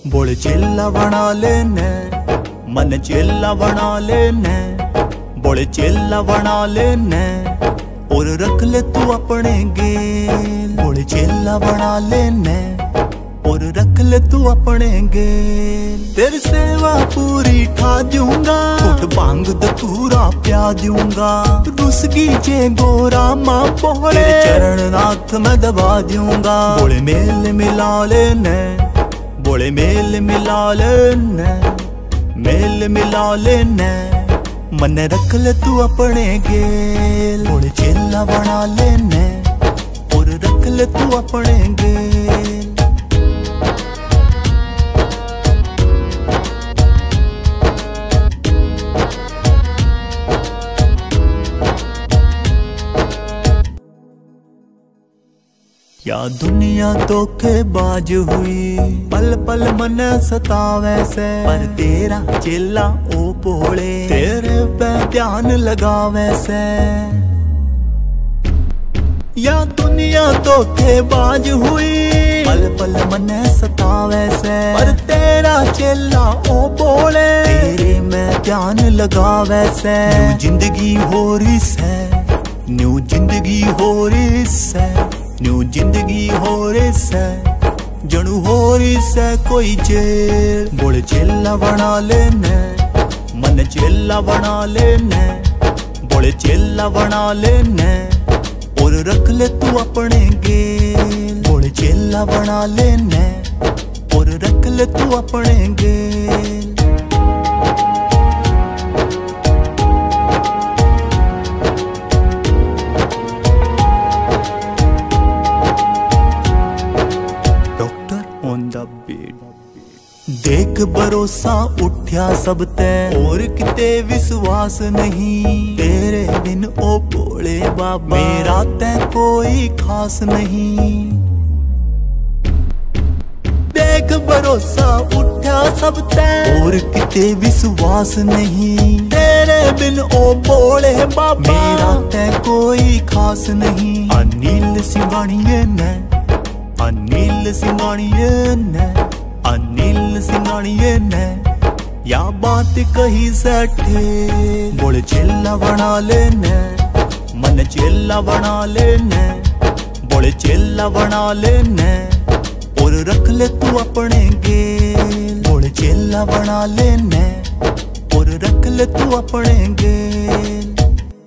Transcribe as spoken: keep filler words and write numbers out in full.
बोले चेला बना लेने, मन चेला बना लेने, बोले चेला बना लेने, और रख ले तू अपने गेल। बोले चेला बना लेने, और रख ले तू अपने गेल। तेरी सेवा पूरी ठा दूंगा, कुट बांग धतूरा प्या दूंगा। रुसगी जे गोरा माँ बोले, तेरे चरण नाथ में दबा दूंगा। बोले मेल मिला लेने, बोले मेल मिला लेने, मेल मिला लेने, मन रख ले तू अपने गेल। बोले चेला बना लेने, और रख ले तू अपने गेल। क्या दुनिया धोखेबाज हुई, पल पल मन सतावे से। पर तेरा चेला ओ भोले, तेरे पे ध्यान लगावे से। या दुनिया धोखेबाज हुई, पल पल मन सतावे से। पर तेरा चेला ओ भोले, तेरे में ध्यान लगावे से। न्यू जिंदगी हो रही से, न्यू जिंदगी हो रही से, न्यू जिंदगी हो रही से, जणू हो रही से कोई जेल। बोले चेला बना लेने, मन चेला बना लेने, बोले चेला बना लेने, और रख ले तू अपने गेल। बोले चेला बना लेने, और रख ले तू अपने गेल। देख भरोसा उठ्या सब ते, और किते विश्वास नहीं। तेरे बिन ओ भोले बाबा, मेरा ते कोई खास नहीं। देख भरोसा उठ्या सब ते, और किते विश्वास नहीं। तेरे बिन ओ भोले बाबा, मेरा ते कोई खास नहीं। अनिल सिंघानिये ने, अनिल सिंघानिये ने, अनिल सिंघानिये ने, या बात कही सठे। बोले चेला बना लेने, मन चेला बना लेने, बोले चेला बना लेने, और रख ले तू अपने गेल। बोले चेला बना लेने, और रख ले तू अपने गेल।